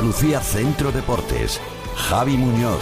Andalucía Centro Deportes. Javi Muñoz.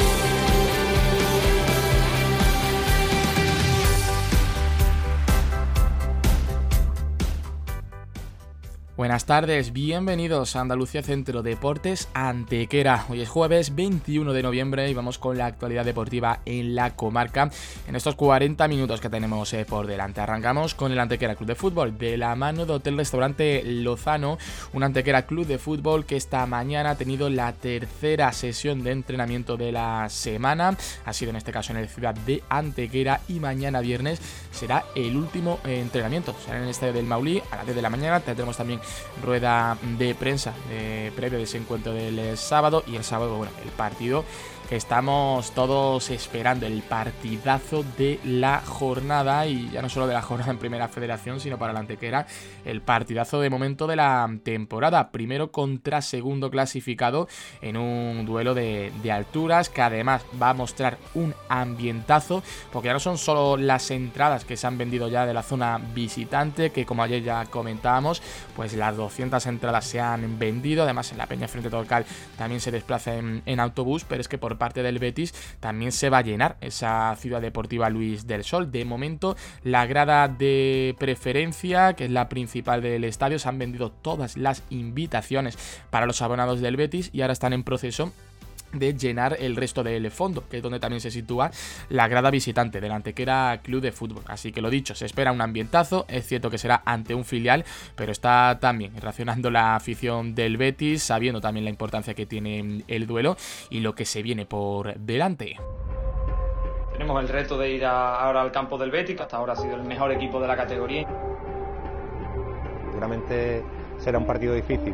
Buenas tardes, bienvenidos a Andalucía Centro Deportes Antequera. Hoy es jueves 21 de noviembre y vamos con la actualidad deportiva en la comarca en estos 40 minutos que tenemos por delante. Arrancamos con el Antequera Club de Fútbol de la mano de Hotel Restaurante Lozano, un Antequera Club de Fútbol que esta mañana ha tenido la tercera sesión de entrenamiento de la semana. Ha sido en este caso en la ciudad de Antequera y mañana viernes será el último entrenamiento. Será en el estadio del Maulí a las 10 de la mañana. Tendremos también rueda de prensa previo de ese encuentro del sábado, y el sábado, bueno, el partido que estamos todos esperando, el partidazo de la jornada, y ya no solo de la jornada en Primera Federación, sino para la Antequera, el partidazo de momento de la temporada, primero contra segundo clasificado en un duelo de alturas, que además va a mostrar un ambientazo, porque ya no son solo las entradas que se han vendido ya de la zona visitante, que como ayer ya comentábamos, pues las 200 entradas se han vendido, además en la Peña Frente Torcal también se desplaza en autobús, pero es que por parte del Betis también se va a llenar esa Ciudad Deportiva Luis del Sol. De momento, la grada de preferencia, que es la principal del estadio, se han vendido todas las invitaciones para los abonados del Betis y ahora están en proceso de llenar el resto del fondo, que es donde también se sitúa la grada visitante del Antequera Club de Fútbol. Así que lo dicho, se espera un ambientazo, es cierto que será ante un filial, pero está también reaccionando la afición del Betis, sabiendo también la importancia que tiene el duelo y lo que se viene por delante. Tenemos el reto de ir ahora al campo del Betis, que hasta ahora ha sido el mejor equipo de la categoría. Seguramente será un partido difícil.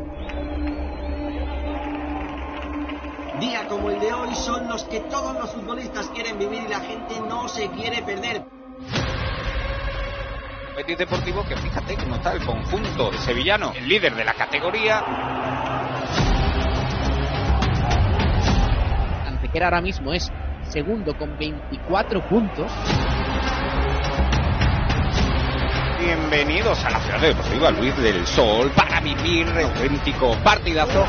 Días como el de hoy son los que todos los futbolistas quieren vivir y la gente no se quiere perder. Betis Deportivo, que fíjate que no está el conjunto sevillano, el líder de la categoría. Antequera ahora mismo es segundo con 24 puntos. Bienvenidos a la Ciudad Deportiva Luis del Sol para vivir el auténtico partidazo.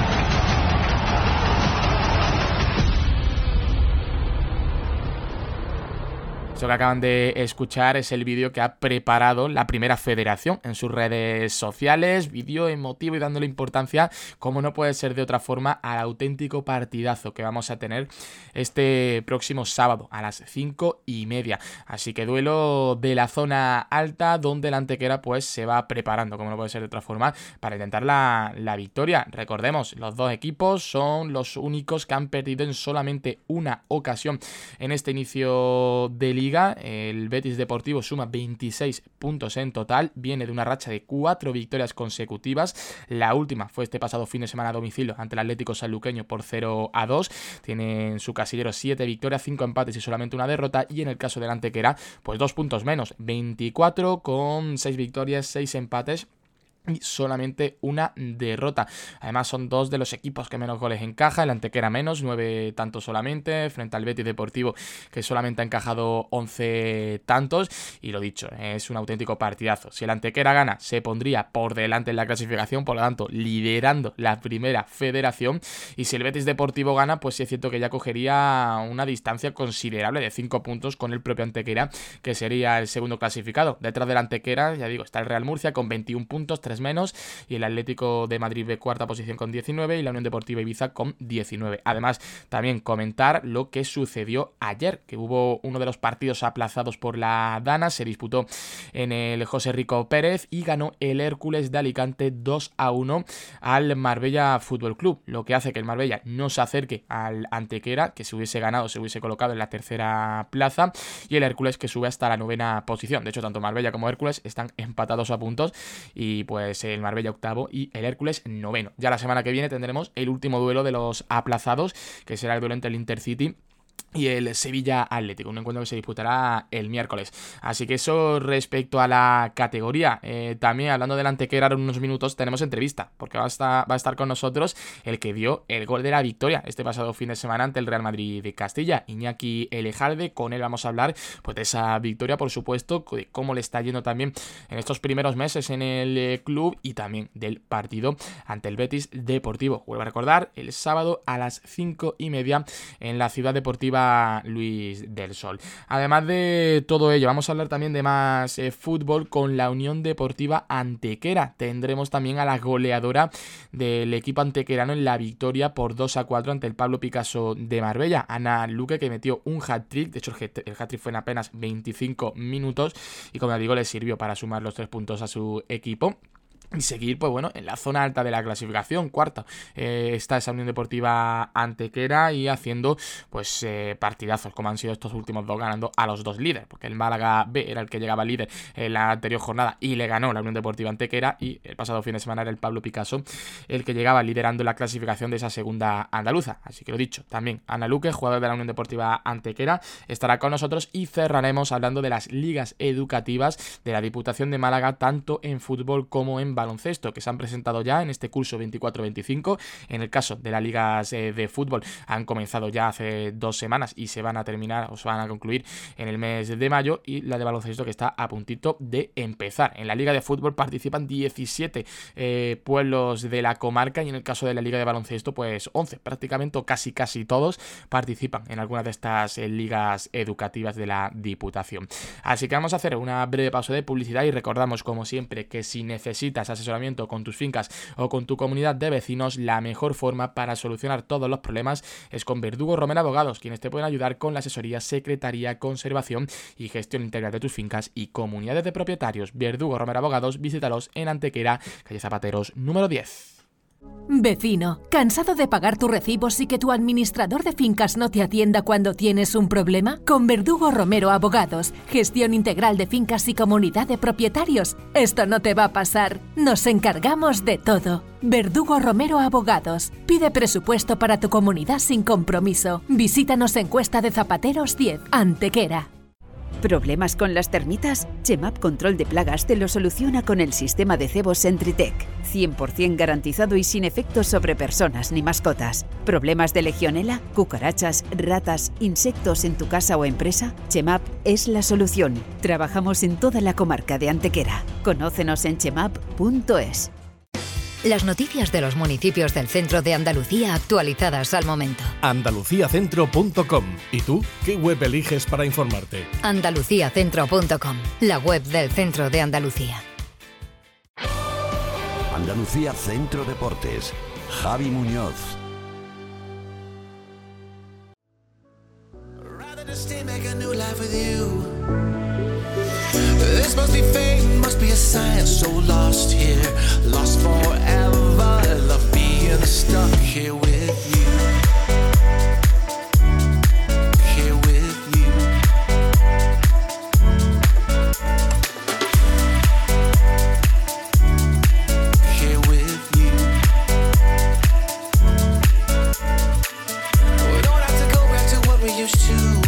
Lo que acaban de escuchar es el vídeo que ha preparado la Primera Federación en sus redes sociales, vídeo emotivo y dándole importancia, como no puede ser de otra forma, al auténtico partidazo que vamos a tener este próximo sábado a las 5:30. Así que duelo de la zona alta, donde la Antequera pues se va preparando, como no puede ser de otra forma, para intentar la victoria. Recordemos, los dos equipos son los únicos que han perdido en solamente una ocasión en este inicio de liga. El Betis Deportivo suma 26 puntos en total, viene de una racha de 4 victorias consecutivas. La última fue este pasado fin de semana a domicilio ante el Atlético Sanluqueño por 0-2. Tiene en su casillero 7 victorias, 5 empates y solamente una derrota, y en el caso del Antequera pues 2 puntos menos, 24 con 6 victorias, 6 empates y solamente una derrota. Además son dos de los equipos que menos goles encaja, el Antequera menos, 9 tantos solamente, frente al Betis Deportivo, que solamente ha encajado 11 tantos, y lo dicho, es un auténtico partidazo. Si el Antequera gana, se pondría por delante en la clasificación, por lo tanto liderando la Primera Federación, y si el Betis Deportivo gana, pues sí es cierto que ya cogería una distancia considerable de 5 puntos con el propio Antequera, que sería el segundo clasificado. Detrás del Antequera, ya digo, está el Real Murcia con 21 puntos, 3 menos, y el Atlético de Madrid de cuarta posición con 19 y la Unión Deportiva Ibiza con 19. Además, también comentar lo que sucedió ayer, que hubo uno de los partidos aplazados por la Dana, se disputó en el José Rico Pérez y ganó el Hércules de Alicante 2-1 al Marbella Fútbol Club, lo que hace que el Marbella no se acerque al Antequera, que si hubiese ganado se hubiese colocado en la tercera plaza, y el Hércules que sube hasta la 9ª posición. De hecho, tanto Marbella como Hércules están empatados a puntos, y pues el Marbella octavo y el Hércules noveno. Ya la semana que viene tendremos el último duelo de los aplazados, que será el duelo entre el Intercity y el Sevilla Atlético, un encuentro que se disputará el miércoles. Así que eso respecto a la categoría. También hablando del Antequera, en unos minutos tenemos entrevista, porque va a estar con nosotros el que dio el gol de la victoria este pasado fin de semana ante el Real Madrid de Castilla, Iñaki Elejalde. Con él vamos a hablar pues de esa victoria, por supuesto, de cómo le está yendo también en estos primeros meses en el club y también del partido ante el Betis Deportivo. Vuelvo a recordar, el sábado a las 5:30 en la Ciudad Deportiva Luis del Sol. Además de todo ello, vamos a hablar también de más fútbol con la Unión Deportiva Antequera. Tendremos también a la goleadora del equipo antequerano en la victoria por 2-4 ante el Pablo Picasso de Marbella, Ana Luque, que metió un hat-trick. De hecho, el hat-trick fue en apenas 25 minutos y, como digo, le sirvió para sumar los 3 puntos a su equipo y seguir, pues bueno, en la zona alta de la clasificación, cuarta. Está esa Unión Deportiva Antequera y haciendo pues partidazos, como han sido estos últimos dos, ganando a los dos líderes, porque el Málaga B era el que llegaba líder en la anterior jornada y le ganó la Unión Deportiva Antequera, y el pasado fin de semana era el Pablo Picasso el que llegaba liderando la clasificación de esa segunda andaluza. Así que lo dicho, también Ana Luque, jugador de la Unión Deportiva Antequera, estará con nosotros y cerraremos hablando de las ligas educativas de la Diputación de Málaga, tanto en fútbol como en baloncesto, que se han presentado ya en este curso 24-25. En el caso de las ligas de fútbol han comenzado ya hace 2 semanas y se van a terminar o se van a concluir en el mes de mayo, y la de baloncesto que está a puntito de empezar. En la liga de fútbol participan 17 pueblos de la comarca, y en el caso de la liga de baloncesto pues 11, prácticamente o casi todos participan en algunas de estas ligas educativas de la Diputación. Así que vamos a hacer una breve pausa de publicidad y recordamos, como siempre, que si necesitas asesoramiento con tus fincas o con tu comunidad de vecinos, la mejor forma para solucionar todos los problemas es con Verdugo Romero Abogados, quienes te pueden ayudar con la asesoría, secretaría, conservación y gestión integral de tus fincas y comunidades de propietarios. Verdugo Romero Abogados, visítalos en Antequera, calle Zapateros, número 10. Vecino, ¿cansado de pagar tus recibos y que tu administrador de fincas no te atienda cuando tienes un problema? Con Verdugo Romero Abogados, gestión integral de fincas y comunidad de propietarios. Esto no te va a pasar. Nos encargamos de todo. Verdugo Romero Abogados. Pide presupuesto para tu comunidad sin compromiso. Visítanos en Cuesta de Zapateros 10, Antequera. ¿Problemas con las termitas? Chemap Control de Plagas te lo soluciona con el sistema de cebo Sentrytech. 100% garantizado y sin efectos sobre personas ni mascotas. ¿Problemas de legionela, cucarachas, ratas, insectos en tu casa o empresa? Chemap es la solución. Trabajamos en toda la comarca de Antequera. Conócenos en chemap.es. Las noticias de los municipios del centro de Andalucía actualizadas al momento. Andaluciacentro.com. ¿Y tú? ¿Qué web eliges para informarte? Andaluciacentro.com, la web del centro de Andalucía. Andalucía Centro Deportes. Javi Muñoz. This must be fate, must be a sign. So lost here, lost forever. Love being stuck here with you. Here with you. Here with you. We don't have to go back to what we used to.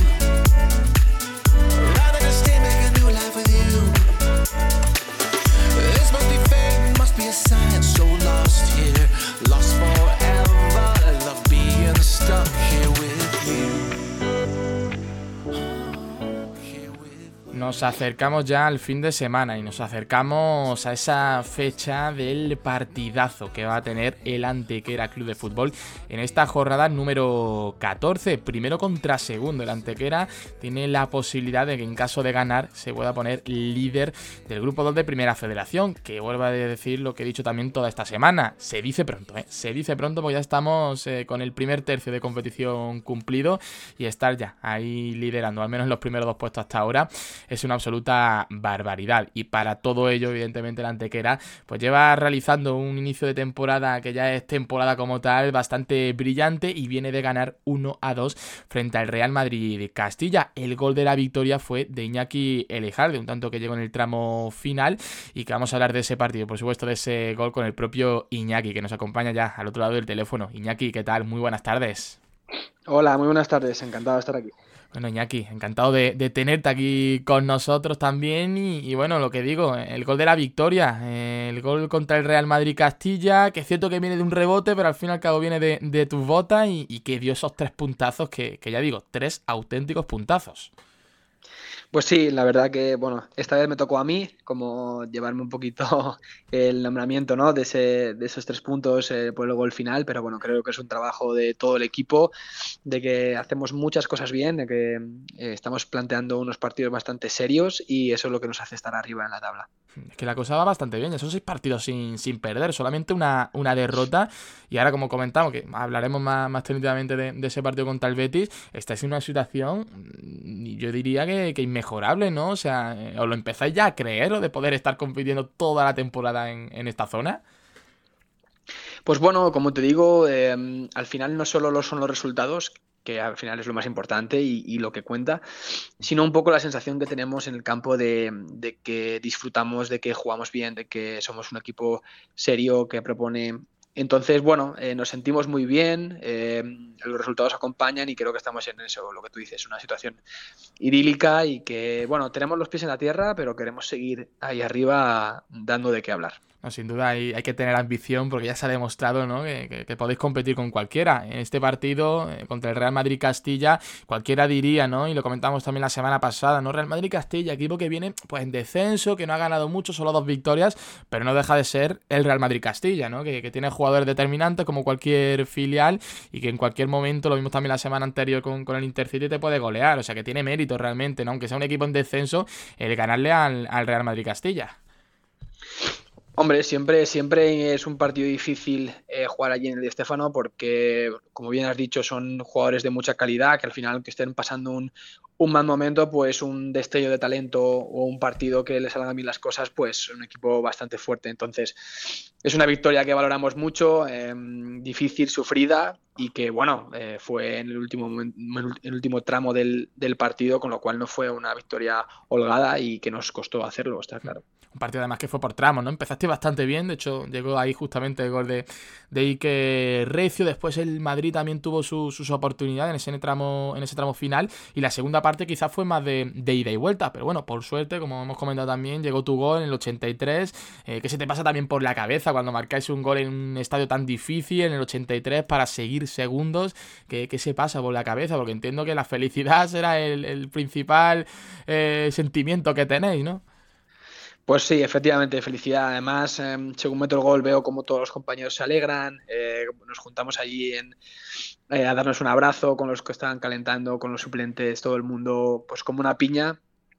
Nos acercamos ya al fin de semana y nos acercamos a esa fecha del partidazo que va a tener el Antequera Club de Fútbol en esta jornada número 14, primero contra segundo. El Antequera tiene la posibilidad de que en caso de ganar se pueda poner líder del grupo 2 de Primera Federación, que vuelvo a decir lo que he dicho también toda esta semana, se dice pronto, se dice pronto, porque ya estamos con el primer tercio de competición cumplido, y estar ya ahí liderando, al menos en los primeros 2 puestos hasta ahora, es una absoluta barbaridad. Y para todo ello, evidentemente, el Antequera pues lleva realizando un inicio de temporada que ya es temporada como tal bastante brillante, y viene de ganar 1-2 frente al Real Madrid de Castilla. El gol de la victoria fue de Iñaki Elejalde, un tanto que llegó en el tramo final, y que vamos a hablar de ese partido, por supuesto, de ese gol con el propio Iñaki, que nos acompaña ya al otro lado del teléfono. Iñaki, ¿qué tal? Muy buenas tardes. Hola, muy buenas tardes, encantado de estar aquí. Bueno, Iñaki, encantado de tenerte aquí con nosotros también y bueno, lo que digo, el gol de la victoria, el gol contra el Real Madrid Castilla, que es cierto que viene de un rebote, pero al fin y al cabo viene de tus botas y que dio esos 3 puntazos que ya digo, 3 auténticos puntazos. Pues sí, la verdad que, bueno, esta vez me tocó a mí como llevarme un poquito el nombramiento, ¿no? de esos 3 puntos por el gol final, pero bueno, creo que es un trabajo de todo el equipo, de que hacemos muchas cosas bien, de que estamos planteando unos partidos bastante serios y eso es lo que nos hace estar arriba en la tabla. Es que la cosa va bastante bien, ya son 6 partidos sin perder, solamente una derrota. Y ahora, como comentamos, que hablaremos más extensivamente de ese partido contra el Betis, estáis en una situación, yo diría que inmejorable, ¿no? O sea, ¿os lo empezáis ya a creer, o de poder estar compitiendo toda la temporada en esta zona? Pues bueno, como te digo, al final no solo son los resultados, que al final es lo más importante y lo que cuenta, sino un poco la sensación que tenemos en el campo de que disfrutamos, de que jugamos bien, de que somos un equipo serio que propone. Entonces, bueno, nos sentimos muy bien, los resultados acompañan y creo que estamos en eso, lo que tú dices, una situación idílica y que, bueno, tenemos los pies en la tierra, pero queremos seguir ahí arriba dando de qué hablar. No, sin duda hay que tener ambición porque ya se ha demostrado, ¿no? que podéis competir con cualquiera. En este partido contra el Real Madrid Castilla, cualquiera diría, ¿no? Y lo comentamos también la semana pasada, ¿no? Real Madrid Castilla, equipo que viene pues en descenso, que no ha ganado mucho, solo 2 victorias, pero no deja de ser el Real Madrid Castilla, ¿no? Que tiene jugadores determinantes como cualquier filial y que en cualquier momento, lo vimos también la semana anterior con el Intercity, te puede golear. O sea que tiene mérito realmente, ¿no? Aunque sea un equipo en descenso, el ganarle al Real Madrid Castilla. Hombre, siempre es un partido difícil jugar allí en el Di Stéfano porque, como bien has dicho, son jugadores de mucha calidad que al final, que estén pasando un mal momento, pues un destello de talento o un partido que les salgan bien las cosas, pues un equipo bastante fuerte. Entonces, es una victoria que valoramos mucho, difícil, sufrida y que, bueno, fue en el último tramo del partido, con lo cual no fue una victoria holgada y que nos costó hacerlo, está claro. Un partido además que fue por tramos, ¿no? Empezaste bastante bien, de hecho llegó ahí justamente el gol de Iker Recio, después el Madrid también tuvo sus oportunidades en ese tramo final y la segunda parte quizás fue más de ida y vuelta, pero bueno, por suerte, como hemos comentado también, llegó tu gol en el 83, que se te pasa también por la cabeza cuando marcáis un gol en un estadio tan difícil, en el 83, para seguir segundos, ¿qué se pasa por la cabeza? Porque entiendo que la felicidad será el principal sentimiento que tenéis, ¿no? Pues sí, efectivamente, felicidad. Además, según meto el gol, veo como todos los compañeros se alegran. Nos juntamos allí a darnos un abrazo con los que estaban calentando, con los suplentes, todo el mundo, pues como una piña.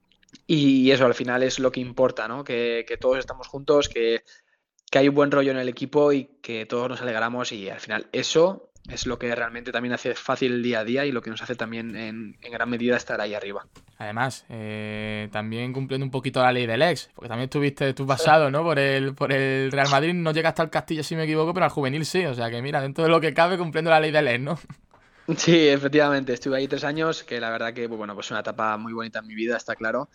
Y eso al final es lo que importa, ¿no? Que todos estamos juntos, que hay un buen rollo en el equipo y que todos nos alegramos. Y al final eso es lo que realmente también hace fácil el día a día y lo que nos hace también en gran medida estar ahí arriba. Además, también cumpliendo un poquito la ley del ex, porque también estuviste tú pasado, ¿no? por el Real Madrid, no llegaste al Castilla si me equivoco, pero al juvenil sí, o sea que mira, dentro de lo que cabe, cumpliendo la ley del ex, ¿no? Sí, efectivamente, estuve ahí 3 años, que la verdad que, bueno, pues una etapa muy bonita en mi vida, está claro.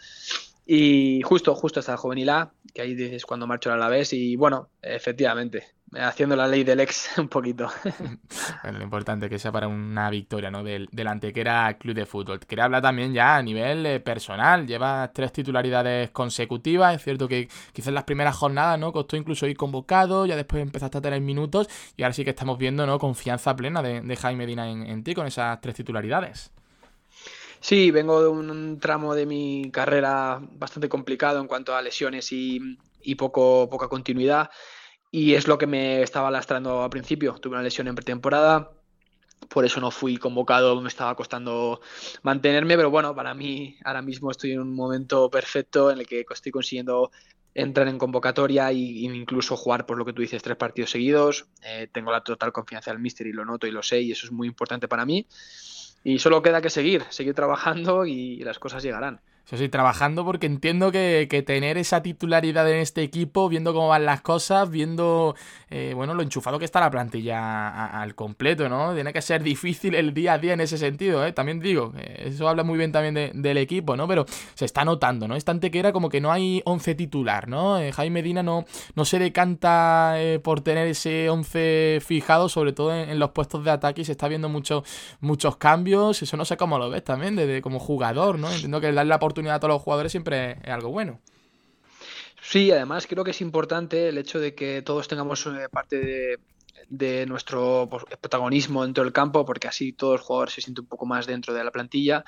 Y justo hasta el juvenil A, que ahí dices cuando marcho al Alavés y bueno, efectivamente, haciendo la ley del ex un poquito. Bueno, lo importante es que sea para una victoria, ¿no? Del Antequera Club de Fútbol. Quería hablar también ya a nivel personal. Llevas 3 titularidades consecutivas. Es cierto que quizás en las primeras jornadas, ¿no? Costó incluso ir convocado, ya después empezaste a tener minutos y ahora sí que estamos viendo, ¿no? Confianza plena de Jaime Medina en ti con esas 3 titularidades. Sí, vengo de un tramo de mi carrera bastante complicado en cuanto a lesiones y poca continuidad. Y es lo que me estaba lastrando al principio. Tuve una lesión en pretemporada, por eso no fui convocado, me estaba costando mantenerme, pero bueno, para mí ahora mismo estoy en un momento perfecto en el que estoy consiguiendo entrar en convocatoria e incluso jugar, por lo que tú dices, 3 partidos seguidos. Tengo la total confianza del míster y lo noto y lo sé y eso es muy importante para mí. Y solo queda que seguir trabajando y las cosas llegarán. Eso sí, trabajando, porque entiendo que tener esa titularidad en este equipo, viendo cómo van las cosas, viendo lo enchufado que está la plantilla al completo, ¿no? Tiene que ser difícil el día a día en ese sentido, ¿eh? También digo, eso habla muy bien también del equipo, ¿no? Pero se está notando, ¿no? Esta Antequera como que no hay 11 titular, ¿no? Jaime Medina no se decanta por tener ese 11 fijado, sobre todo en los puestos de ataque, y se está viendo muchos cambios. Eso no sé cómo lo ves también, como jugador, ¿no? Entiendo que darle la oportunidad a todos los jugadores siempre es algo bueno. Sí, además creo que es importante el hecho de que todos tengamos parte de nuestro protagonismo dentro del campo, porque así todo el jugador se siente un poco más dentro de la plantilla.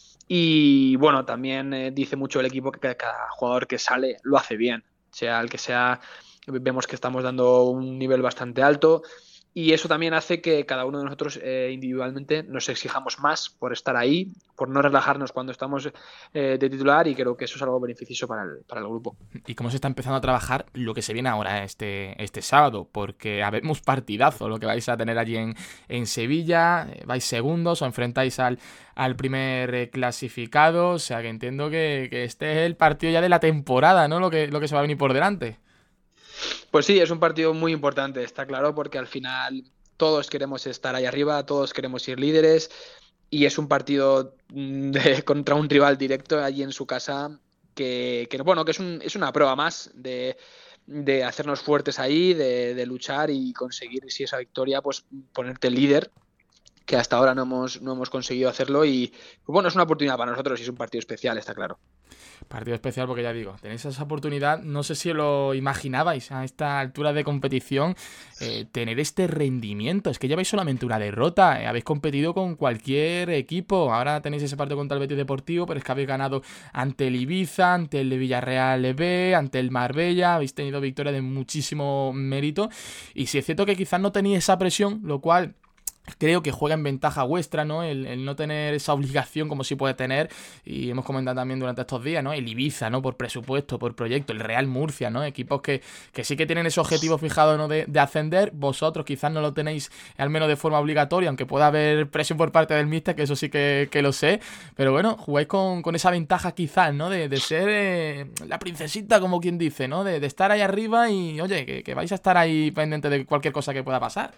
Y bueno, también dice mucho el equipo que cada jugador que sale lo hace bien, sea el que sea. Vemos que estamos dando un nivel bastante alto. Y eso también hace que cada uno de nosotros individualmente nos exijamos más por estar ahí, por no relajarnos cuando estamos de titular, y creo que eso es algo beneficioso para el grupo. ¿Y cómo se está empezando a trabajar lo que se viene ahora este sábado? Porque habemos partidazo lo que vais a tener allí en Sevilla, vais segundos, os enfrentáis al primer clasificado, o sea que entiendo que este es el partido ya de la temporada, ¿no? Lo que se va a venir por delante. Pues sí, es un partido muy importante, está claro, porque al final todos queremos estar ahí arriba, todos queremos ser líderes, y es un partido contra un rival directo allí en su casa que es una prueba más de hacernos fuertes ahí, de luchar y conseguir, si esa victoria, pues ponerte líder, que hasta ahora no hemos conseguido hacerlo, y bueno, es una oportunidad para nosotros y es un partido especial, está claro. Partido especial porque ya digo, tenéis esa oportunidad, no sé si lo imaginabais a esta altura de competición, tener este rendimiento. Es que lleváis solamente una derrota, habéis competido con cualquier equipo, ahora tenéis ese partido contra el Betis Deportivo, pero es que habéis ganado ante el Ibiza, ante el Villarreal B, ante el Marbella, habéis tenido victoria de muchísimo mérito, y si es cierto que quizás no tenéis esa presión, lo cual creo que juega en ventaja vuestra, ¿no? El no tener esa obligación como sí puede tener, y hemos comentado también durante estos días, ¿no? El Ibiza, ¿no? Por presupuesto, por proyecto, el Real Murcia, ¿no? Equipos que sí que tienen ese objetivo fijado, ¿no? De ascender. Vosotros quizás no lo tenéis al menos de forma obligatoria, aunque pueda haber presión por parte del míster, que eso sí que lo sé, pero bueno, jugáis con esa ventaja quizás, ¿no? De ser la princesita, como quien dice, ¿no? De estar ahí arriba y, oye, que vais a estar ahí pendiente de cualquier cosa que pueda pasar.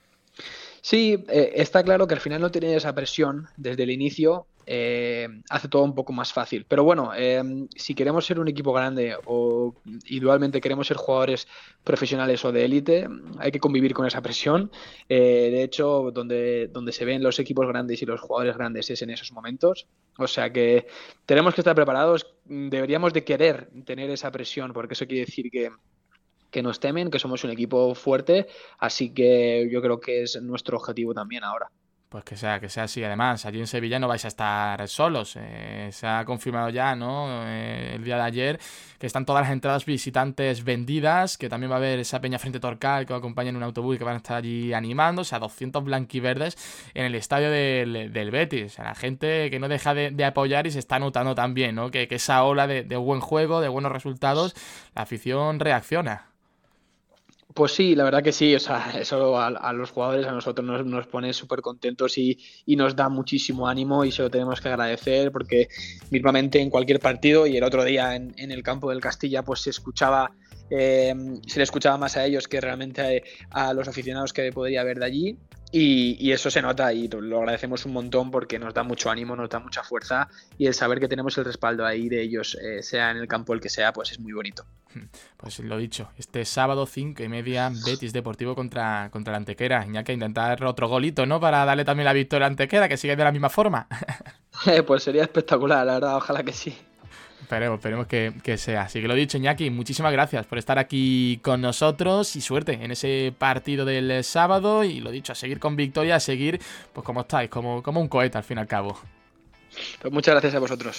Sí, está claro que al final no tener esa presión desde el inicio hace todo un poco más fácil. Pero bueno, si queremos ser un equipo grande o idealmente queremos ser jugadores profesionales o de élite, hay que convivir con esa presión. De hecho, donde se ven los equipos grandes y los jugadores grandes es en esos momentos. O sea que tenemos que estar preparados, deberíamos de querer tener esa presión, porque eso quiere decir que nos temen, que somos un equipo fuerte, así que yo creo que es nuestro objetivo también ahora. Pues que sea así. Además, allí en Sevilla no vais a estar solos. Se ha confirmado ya, ¿no? El día de ayer que están todas las entradas visitantes vendidas, que también va a haber esa peña frente Torcal que os acompaña en un autobús y que van a estar allí animando, o sea, 200 blanquiverdes en el estadio del Betis. O sea, la gente que no deja de apoyar, y se está notando también, ¿no? Que esa ola de buen juego, de buenos resultados, la afición reacciona. Pues sí, la verdad que sí, o sea, eso a los jugadores, a nosotros nos pone súper contentos y nos da muchísimo ánimo, y se lo tenemos que agradecer, porque mismamente en cualquier partido, y el otro día en el campo del Castilla, pues se le escuchaba más a ellos que realmente a los aficionados que podría haber de allí, y eso se nota y lo agradecemos un montón, porque nos da mucho ánimo, nos da mucha fuerza, y el saber que tenemos el respaldo ahí de ellos, sea en el campo el que sea, pues es muy bonito. Pues lo dicho, este sábado 5:30, Betis Deportivo contra la Antequera. Iñaki, intentar otro golito, ¿no? Para darle también la victoria a Antequera, que sigue de la misma forma. Pues sería espectacular, la verdad, ojalá que sí. Esperemos que sea. Así que lo dicho, Iñaki, muchísimas gracias por estar aquí con nosotros, y suerte en ese partido del sábado, y lo dicho, a seguir con victoria, a seguir pues como estáis, como un cohete al fin y al cabo. Pues muchas gracias a vosotros.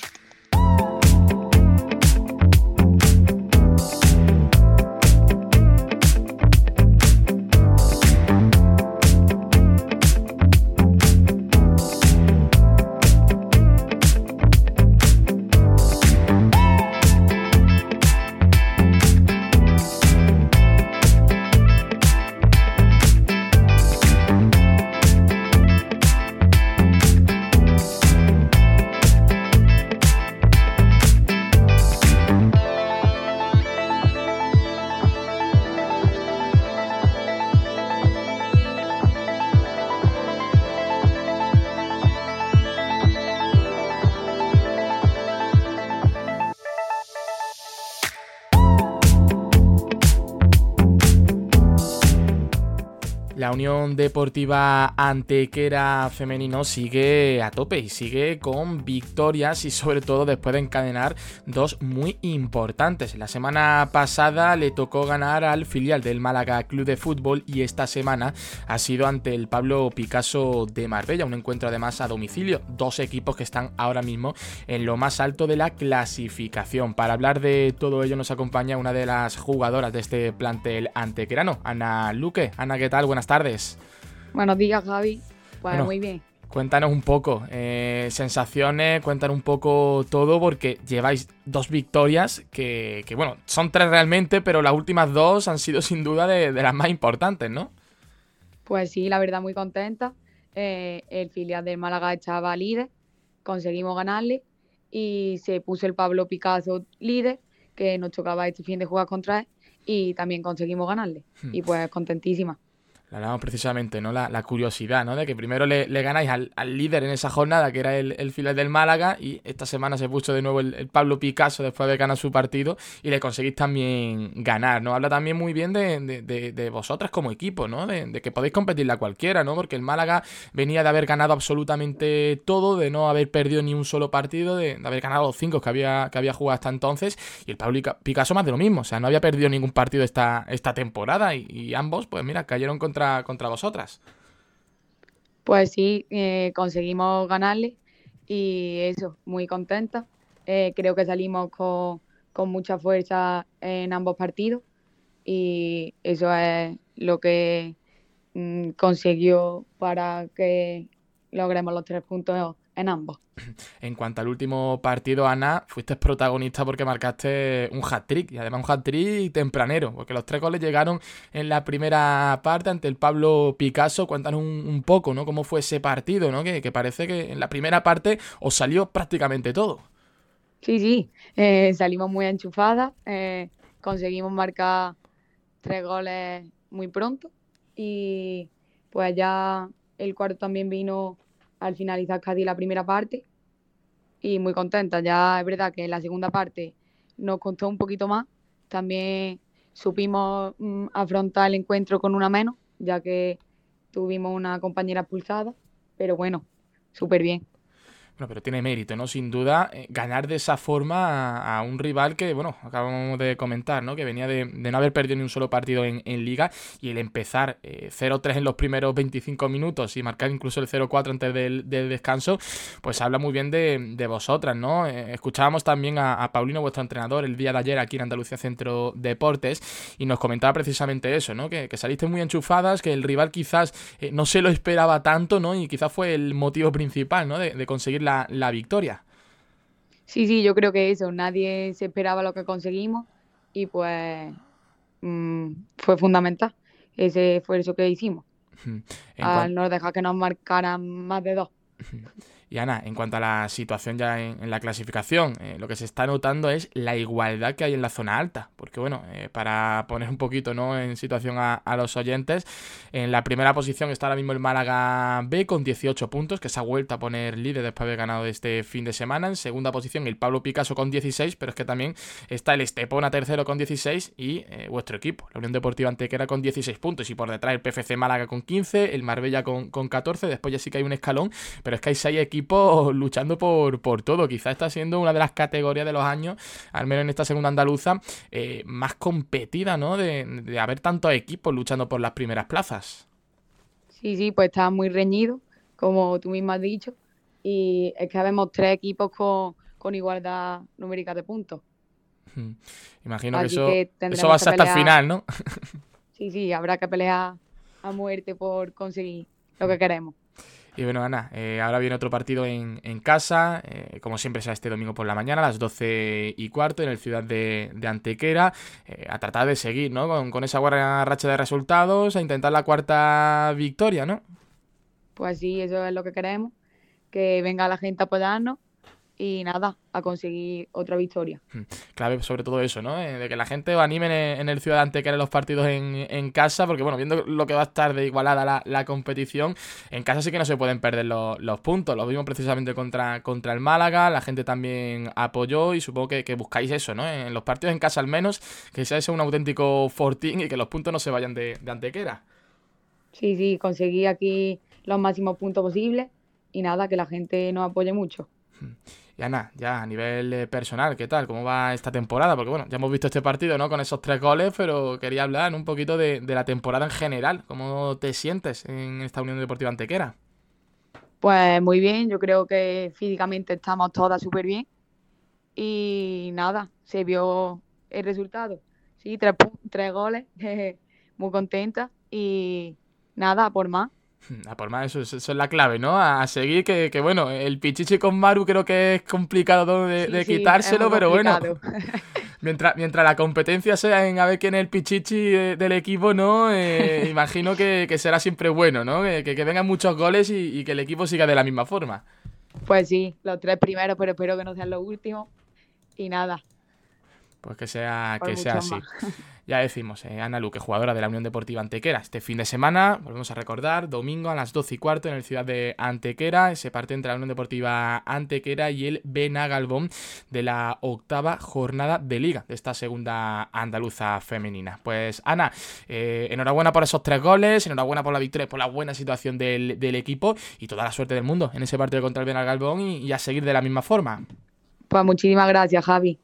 la Unión Deportiva Antequera femenino sigue a tope y sigue con victorias y sobre todo después de encadenar dos muy importantes. La semana pasada le tocó ganar al filial del Málaga Club de Fútbol y esta semana ha sido ante el Pablo Picasso de Marbella, un encuentro además a domicilio, dos equipos que están ahora mismo en lo más alto de la clasificación. Para hablar de todo ello nos acompaña una de las jugadoras de este plantel antequerano, Ana Luque. Ana, ¿qué tal? Buenas tardes. Buenos días, Javi. Pues bueno, muy bien. Cuéntanos un poco, sensaciones, cuéntanos un poco todo, porque lleváis dos victorias que bueno, son tres realmente, pero las últimas dos han sido sin duda de las más importantes, ¿no? Pues sí, la verdad muy contenta. El filial del Málaga estaba líder, conseguimos ganarle y se puso el Pablo Picasso líder, que nos tocaba este fin de jugar contra él, y también conseguimos ganarle. Y pues contentísima. Hablamos precisamente, ¿no? La curiosidad, ¿no? De que primero le ganáis al líder en esa jornada, que era el filial del Málaga, y esta semana se puso de nuevo el Pablo Picasso después de ganar su partido y le conseguís también ganar, ¿no? Habla también muy bien de vosotras como equipo, ¿no? De que podéis competirle a cualquiera, ¿no? Porque el Málaga venía de haber ganado absolutamente todo, de no haber perdido ni un solo partido, de haber ganado los 5 que había jugado hasta entonces, y el Pablo Picasso más de lo mismo, o sea, no había perdido ningún partido esta temporada y ambos, pues mira, cayeron contra vosotras. Pues sí, conseguimos ganarle y eso, muy contenta. Creo que salimos con mucha fuerza en ambos partidos y eso es lo que consiguió para que logremos los 3 puntos en ambos. En cuanto al último partido, Ana, fuiste protagonista porque marcaste un hat-trick, y además un hat-trick tempranero, porque los 3 goles llegaron en la primera parte ante el Pablo Picasso. Cuéntanos un poco, ¿no? Cómo fue ese partido, ¿no? Que parece que en la primera parte os salió prácticamente todo. Sí, salimos muy enchufadas, conseguimos marcar 3 goles muy pronto y pues ya el cuarto también vino al finalizar casi la primera parte y muy contenta. Ya es verdad que en la segunda parte nos costó un poquito más. También supimos afrontar el encuentro con una menos, ya que tuvimos una compañera expulsada, pero bueno, súper bien. Bueno, pero tiene mérito, ¿no? Sin duda, ganar de esa forma a un rival que, bueno, acabamos de comentar, ¿no? Que venía de no haber perdido ni un solo partido en Liga, y el empezar 0-3 en los primeros 25 minutos y marcar incluso el 0-4 antes del descanso, pues habla muy bien de vosotras, ¿no? Escuchábamos también a Paulino, vuestro entrenador, el día de ayer aquí en Andalucía Centro Deportes, y nos comentaba precisamente eso, ¿no? Que saliste muy enchufadas, que el rival quizás no se lo esperaba tanto, ¿no? Y quizás fue el motivo principal, ¿no? De conseguir la victoria. Sí, yo creo que eso, nadie se esperaba lo que conseguimos y pues fue fundamental ese esfuerzo que hicimos al no dejar que nos marcaran más de 2. Y Ana, en cuanto a la situación ya en la clasificación, lo que se está notando es la igualdad que hay en la zona alta, porque bueno, para poner un poquito, ¿no?, en situación a los oyentes, en la primera posición está ahora mismo el Málaga B con 18 puntos, que se ha vuelto a poner líder después de haber ganado este fin de semana. En segunda posición el Pablo Picasso con 16, pero es que también está el Estepona tercero con 16 y vuestro equipo, la Unión Deportiva Antequera, con 16 puntos, y por detrás el PFC Málaga con 15, el Marbella con 14, después ya sí que hay un escalón, pero es que hay 6 equipos luchando por todo. Quizá está siendo una de las categorías de los años, al menos en esta segunda andaluza, más competida, ¿no? De haber tantos equipos luchando por las primeras plazas. Sí, pues está muy reñido, como tú mismo has dicho, y es que vemos 3 equipos con igualdad numérica de puntos. Imagino así que eso va a ser hasta el final, ¿no? Sí, habrá que pelear a muerte por conseguir lo que queremos. Y bueno, Ana, ahora viene otro partido en casa, como siempre será este domingo por la mañana, a las 12:15, en el Ciudad de Antequera, a tratar de seguir, ¿no?, con esa buena racha de resultados, a intentar la 4ª victoria, ¿no? Pues sí, eso es lo que queremos, que venga la gente a apoyarnos y nada, a conseguir otra victoria. Clave sobre todo eso, ¿no? De que la gente os anime en el Ciudad de Antequera en los partidos en casa, porque bueno, viendo lo que va a estar de igualada la competición, en casa sí que no se pueden perder los puntos. Lo vimos precisamente contra el Málaga, la gente también apoyó y supongo que buscáis eso, ¿no? En los partidos en casa al menos, que sea eso un auténtico fortín y que los puntos no se vayan de Antequera. Sí, conseguí aquí los máximos puntos posibles y nada, que la gente nos apoye mucho. Y Ana, ya a nivel personal, ¿qué tal? ¿Cómo va esta temporada? Porque bueno, ya hemos visto este partido, ¿no? Con esos 3 goles, pero quería hablar un poquito de la temporada en general. ¿Cómo te sientes en esta Unión Deportiva Antequera? Pues muy bien, yo creo que físicamente estamos todas súper bien y nada, se vio el resultado. Sí, 3 goles, muy contenta y nada, por más. Por más, eso es la clave, ¿no? A seguir, que bueno, el Pichichi con Maru creo que es complicado de quitárselo, pero complicado. Bueno, mientras la competencia sea en a ver quién es el Pichichi del equipo, ¿no? Imagino que será siempre bueno, ¿no? Que vengan muchos goles y que el equipo siga de la misma forma. Pues sí, los 3 primeros, pero espero que no sean los últimos y nada. Pues que sea así. Ya decimos, Ana Luque, jugadora de la Unión Deportiva Antequera. Este fin de semana, volvemos a recordar, domingo a las 12:15 en el Ciudad de Antequera, ese partido entre la Unión Deportiva Antequera y el Benagalbón de la 8ª jornada de Liga de esta segunda andaluza femenina. Pues Ana, enhorabuena por esos 3 goles, enhorabuena por la victoria, por la buena situación del equipo y toda la suerte del mundo en ese partido contra el Benagalbón y a seguir de la misma forma. Pues muchísimas gracias, Javi.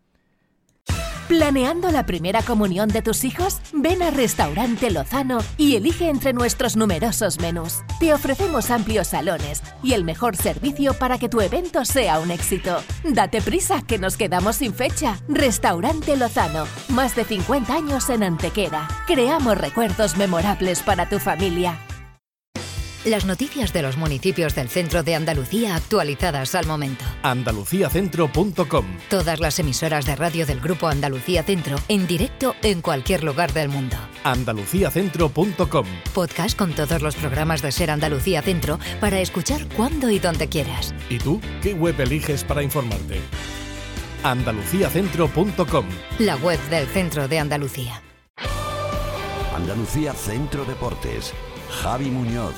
¿Planeando la primera comunión de tus hijos? Ven a Restaurante Lozano y elige entre nuestros numerosos menús. Te ofrecemos amplios salones y el mejor servicio para que tu evento sea un éxito. Date prisa, que nos quedamos sin fecha. Restaurante Lozano, más de 50 años en Antequera. Creamos recuerdos memorables para tu familia. Las noticias de los municipios del centro de Andalucía actualizadas al momento. Andaluciacentro.com. Todas las emisoras de radio del Grupo Andalucía Centro en directo en cualquier lugar del mundo. Andaluciacentro.com. Podcast con todos los programas de Ser Andalucía Centro para escuchar cuando y donde quieras. ¿Y tú qué web eliges para informarte? Andaluciacentro.com. La web del Centro de Andalucía. Andalucía Centro Deportes. Javi Muñoz.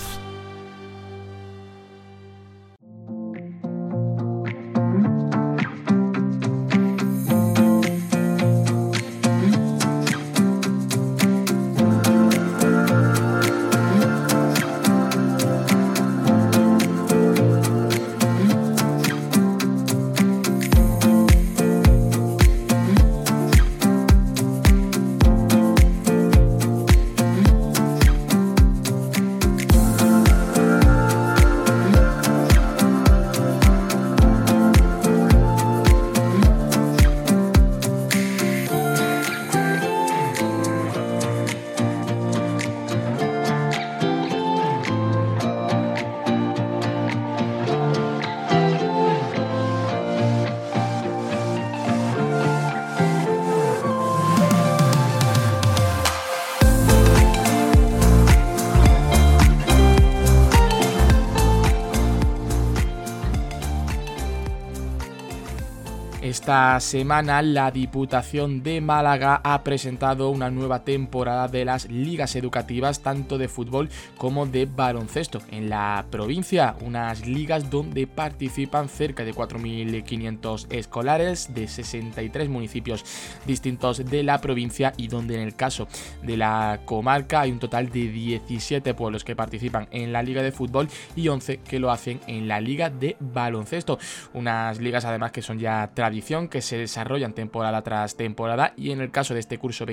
Esta semana la Diputación de Málaga ha presentado una nueva temporada de las ligas educativas tanto de fútbol como de baloncesto en la provincia, unas ligas donde participan cerca de 4.500 escolares de 63 municipios distintos de la provincia y donde en el caso de la comarca hay un total de 17 pueblos que participan en la liga de fútbol y 11 que lo hacen en la liga de baloncesto, unas ligas además que son ya tradición, que se desarrollan temporada tras temporada y en el caso de este curso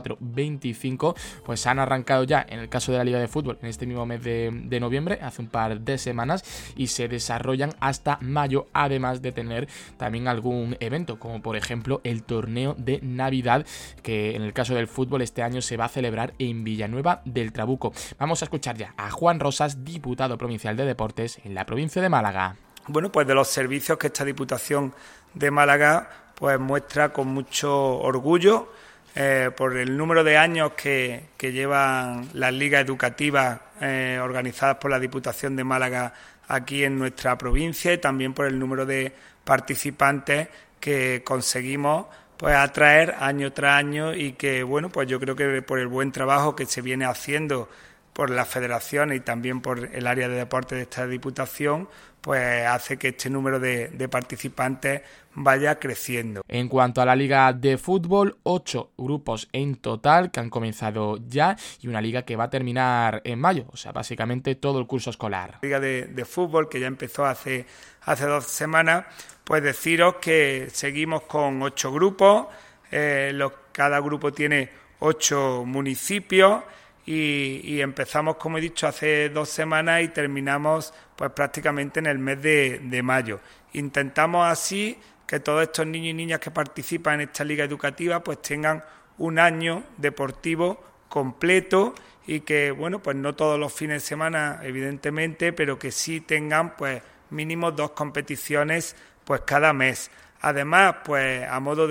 24-25 pues han arrancado ya en el caso de la liga de fútbol en este mismo mes de noviembre, hace un par de semanas, y se desarrollan hasta mayo, además de tener también algún evento como por ejemplo el torneo de Navidad que en el caso del fútbol este año se va a celebrar en Villanueva del Trabuco. Vamos a escuchar ya a Juan Rosas, diputado provincial de Deportes en la provincia de Málaga. Bueno, pues de los servicios que esta Diputación de Málaga pues muestra con mucho orgullo por el número de años que llevan las ligas educativas organizadas por la Diputación de Málaga aquí en nuestra provincia y también por el número de participantes que conseguimos pues atraer año tras año y que bueno, pues yo creo que por el buen trabajo que se viene haciendo por las federaciones y también por el área de deporte de esta Diputación, pues hace que este número de participantes vaya creciendo. En cuanto a la Liga de Fútbol, 8 grupos en total que han comenzado ya y una liga que va a terminar en mayo, o sea, básicamente todo el curso escolar. La Liga de Fútbol, que ya empezó hace 2 semanas, pues deciros que seguimos con 8 grupos, cada grupo tiene 8 municipios y empezamos, como he dicho, hace 2 semanas y terminamos pues prácticamente en el mes de mayo. Intentamos así que todos estos niños y niñas que participan en esta liga educativa pues tengan un año deportivo completo y que, bueno, pues no todos los fines de semana, evidentemente, pero que sí tengan pues mínimo 2 competiciones pues cada mes. Además, pues a modo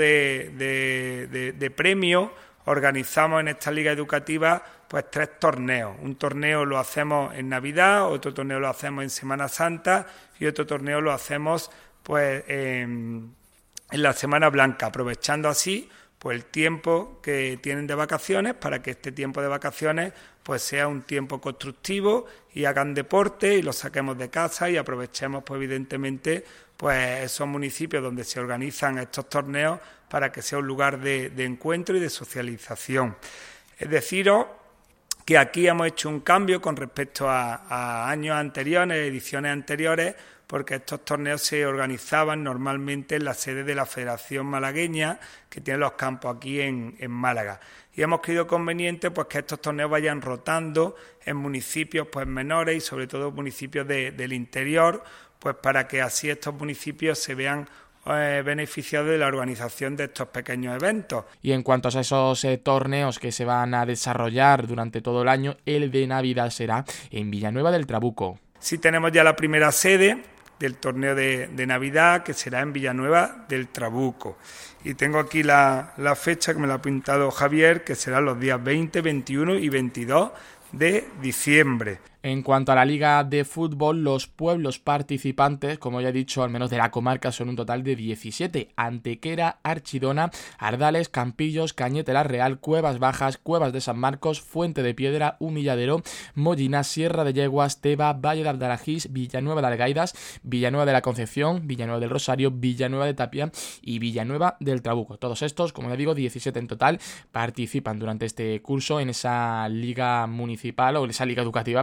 de premio, organizamos en esta liga educativa pues 3 torneos. Un torneo lo hacemos en Navidad, otro torneo lo hacemos en Semana Santa y otro torneo lo hacemos pues en la Semana Blanca, aprovechando así pues el tiempo que tienen de vacaciones para que este tiempo de vacaciones pues sea un tiempo constructivo y hagan deporte y los saquemos de casa y aprovechemos pues evidentemente pues esos municipios donde se organizan estos torneos para que sea un lugar de encuentro y de socialización. Es deciros que aquí hemos hecho un cambio con respecto a años anteriores, ediciones anteriores, porque estos torneos se organizaban normalmente en la sede de la Federación Malagueña, que tiene los campos aquí en Málaga. Y hemos creído conveniente pues que estos torneos vayan rotando en municipios pues menores y sobre todo municipios del interior, pues para que así estos municipios se vean beneficiados de la organización de estos pequeños eventos. Y en cuanto a esos torneos que se van a desarrollar durante todo el año, el de Navidad será en Villanueva del Trabuco. Sí, tenemos ya la primera sede del torneo de Navidad, que será en Villanueva del Trabuco. Y tengo aquí la fecha que me la ha pintado Javier, que será los días 20, 21 y 22 de diciembre. En cuanto a la Liga de Fútbol, los pueblos participantes, como ya he dicho, al menos de la comarca, son un total de 17. Antequera, Archidona, Ardales, Campillos, Cañete la Real, Cuevas Bajas, Cuevas de San Marcos, Fuente de Piedra, Humilladero, Mollina, Sierra de Yeguas, Teba, Valle de Aldarajís, Villanueva de Algaidas, Villanueva de la Concepción, Villanueva del Rosario, Villanueva de Tapia y Villanueva del Trabuco. Todos estos, como ya digo, 17 en total, participan durante este curso en esa liga municipal o en esa liga educativa,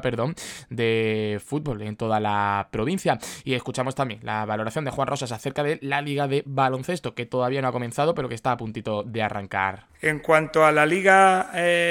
de fútbol en toda la provincia. Y escuchamos también la valoración de Juan Rosas acerca de la liga de baloncesto, que todavía no ha comenzado pero que está a puntito de arrancar. En cuanto a la liga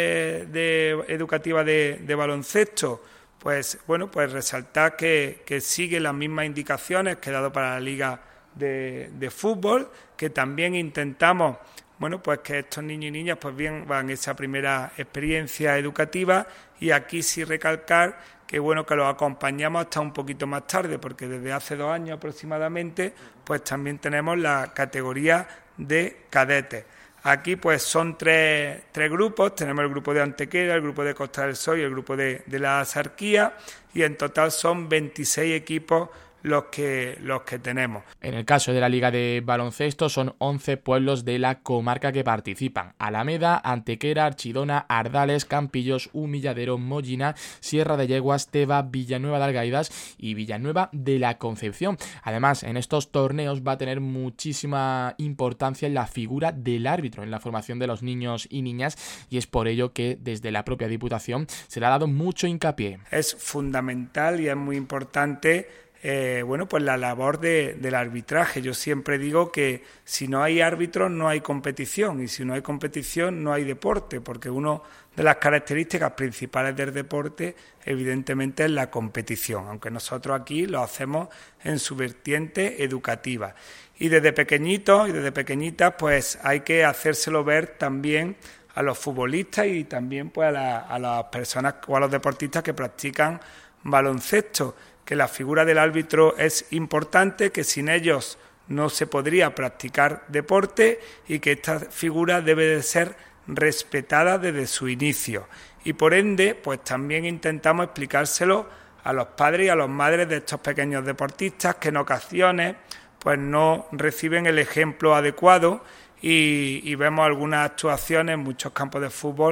educativa de baloncesto, pues bueno, pues resaltar que sigue las mismas indicaciones que he dado para la liga de fútbol, que también intentamos pues que estos niños y niñas pues bien van esa primera experiencia educativa, y aquí sí recalcar que que los acompañamos hasta un poquito más tarde, porque desde hace 2 años aproximadamente pues también tenemos la categoría de cadetes. Aquí pues son tres grupos, tenemos el grupo de Antequera, el grupo de Costa del Sol y el grupo de la Axarquía, y en total son 26 equipos los que tenemos. En el caso de la Liga de Baloncesto son 11 pueblos de la comarca que participan: Alameda, Antequera, Archidona, Ardales, Campillos, Humilladero, Mollina, Sierra de Yeguas, Teba, Villanueva de Algaidas y Villanueva de la Concepción. Además, en estos torneos va a tener muchísima importancia la figura del árbitro en la formación de los niños y niñas, y es por ello que desde la propia Diputación se le ha dado mucho hincapié. Es fundamental y es muy importante pues la labor del arbitraje. Yo siempre digo que si no hay árbitros no hay competición, y si no hay competición no hay deporte, porque una de las características principales del deporte evidentemente es la competición, aunque nosotros aquí lo hacemos en su vertiente educativa. Y desde pequeñitos y desde pequeñitas pues hay que hacérselo ver también a los futbolistas y también pues a las personas o a los deportistas que practican baloncesto, que la figura del árbitro es importante, que sin ellos no se podría practicar deporte y que esta figura debe de ser respetada desde su inicio. Y por ende, pues también intentamos explicárselo a los padres y a las madres de estos pequeños deportistas que en ocasiones pues no reciben el ejemplo adecuado y vemos algunas actuaciones en muchos campos de fútbol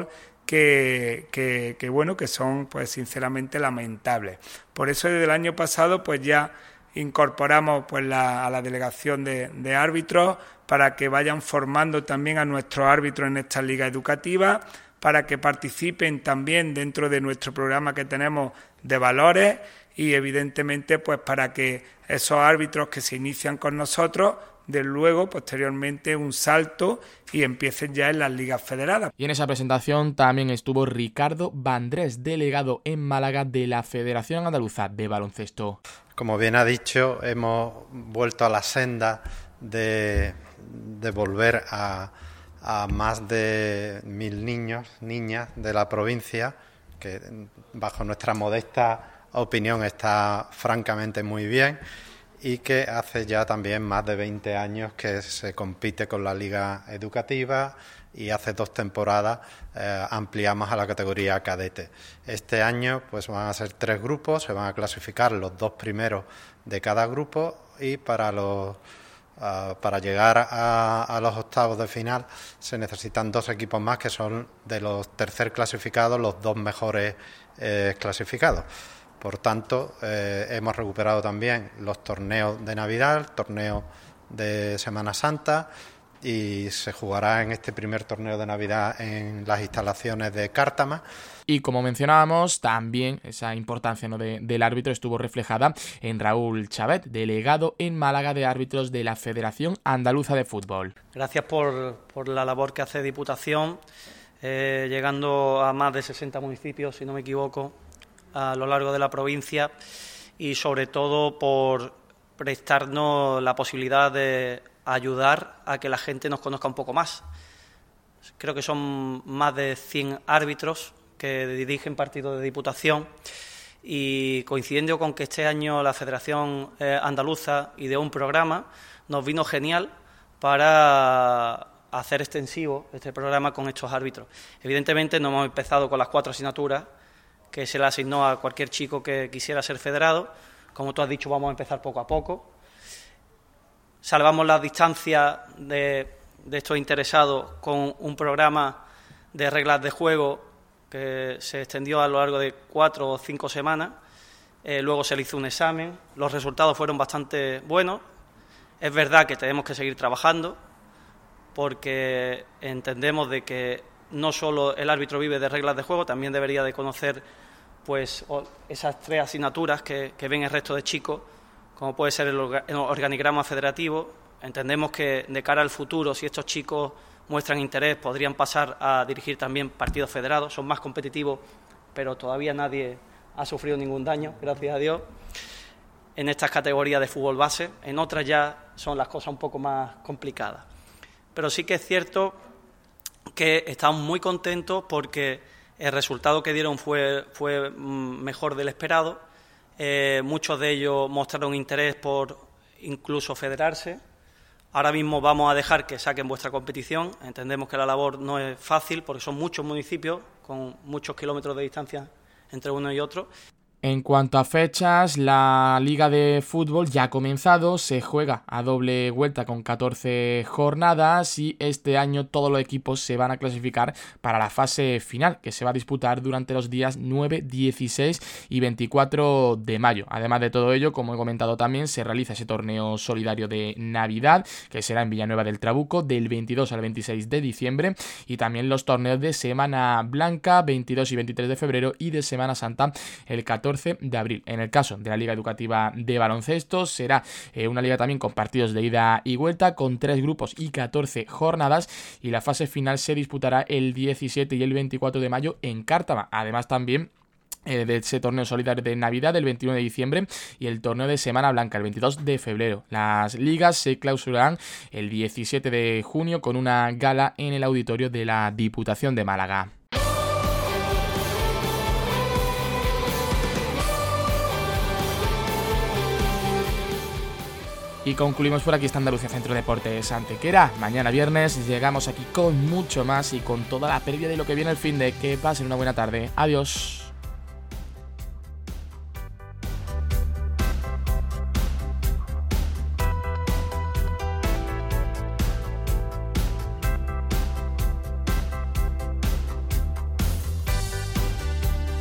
que bueno, que son pues sinceramente lamentables. Por eso desde el año pasado pues ya incorporamos pues a la delegación de árbitros para que vayan formando también a nuestros árbitros en esta liga educativa, para que participen también dentro de nuestro programa que tenemos de valores y evidentemente pues para que esos árbitros que se inician con nosotros de luego posteriormente un salto y empiecen ya en las ligas federadas. Y en esa presentación también estuvo Ricardo Vandrés, delegado en Málaga de la Federación Andaluza de Baloncesto. Como bien ha dicho, hemos vuelto a la senda de volver a más de 1000 niños, niñas de la provincia, que bajo nuestra modesta opinión está francamente muy bien, y que hace ya también más de 20 años que se compite con la liga educativa, y hace 2 temporadas ampliamos a la categoría cadete. Este año pues van a ser 3 grupos, se van a clasificar los 2 primeros de cada grupo, y para llegar a los octavos de final se necesitan 2 equipos más, que son de los tercer clasificados los 2 mejores clasificados. Por tanto, hemos recuperado también los torneos de Navidad, el torneo de Semana Santa, y se jugará en este primer torneo de Navidad en las instalaciones de Cártama. Y como mencionábamos, también esa importancia, ¿no?, del árbitro estuvo reflejada en Raúl Chavet, delegado en Málaga de árbitros de la Federación Andaluza de Fútbol. Gracias por la labor que hace Diputación, llegando a más de 60 municipios, si no me equivoco, a lo largo de la provincia, y sobre todo por prestarnos la posibilidad de ayudar a que la gente nos conozca un poco más. Creo que son más de 100 árbitros que dirigen partidos de Diputación, y coincidiendo con que este año la Federación Andaluza ideó un programa, nos vino genial para hacer extensivo este programa con estos árbitros. Evidentemente no hemos empezado con las 4 asignaturas que se le asignó a cualquier chico que quisiera ser federado. Como tú has dicho, vamos a empezar poco a poco. Salvamos las distancias de estos interesados con un programa de reglas de juego que se extendió a lo largo de 4 o 5 semanas. Luego se le hizo un examen. Los resultados fueron bastante buenos. Es verdad que tenemos que seguir trabajando, porque entendemos de que no solo el árbitro vive de reglas de juego, también debería de conocer pues esas 3 asignaturas que ven el resto de chicos, como puede ser el organigrama federativo. Entendemos que de cara al futuro, si estos chicos muestran interés, podrían pasar a dirigir también partidos federados. Son más competitivos, pero todavía nadie ha sufrido ningún daño, gracias a Dios, en estas categorías de fútbol base. En otras ya son las cosas un poco más complicadas. Pero sí que es cierto que estamos muy contentos porque el resultado que dieron fue mejor del esperado. Muchos de ellos mostraron interés por incluso federarse. Ahora mismo vamos a dejar que saquen vuestra competición. Entendemos que la labor no es fácil porque son muchos municipios con muchos kilómetros de distancia entre uno y otro. En cuanto a fechas, la Liga de Fútbol ya ha comenzado, se juega a doble vuelta con 14 jornadas, y este año todos los equipos se van a clasificar para la fase final, que se va a disputar durante los días 9, 16 y 24 de mayo. Además de todo ello, como he comentado también, se realiza ese torneo solidario de Navidad, que será en Villanueva del Trabuco del 22 al 26 de diciembre, y también los torneos de Semana Blanca 22 y 23 de febrero y de Semana Santa el 14 de abril. En el caso de la Liga Educativa de Baloncesto, será una liga también con partidos de ida y vuelta, con 3 grupos y 14 jornadas, y la fase final se disputará el 17 y el 24 de mayo en Cártama. Además también de ese torneo solidario de Navidad el 21 de diciembre y el torneo de Semana Blanca el 22 de febrero. Las ligas se clausurarán el 17 de junio con una gala en el auditorio de la Diputación de Málaga. Y concluimos por aquí esta Andalucía Centro Deportes Antequera. Mañana viernes llegamos aquí con mucho más y con toda la previa de lo que viene el fin de. Que pasen una buena tarde. Adiós.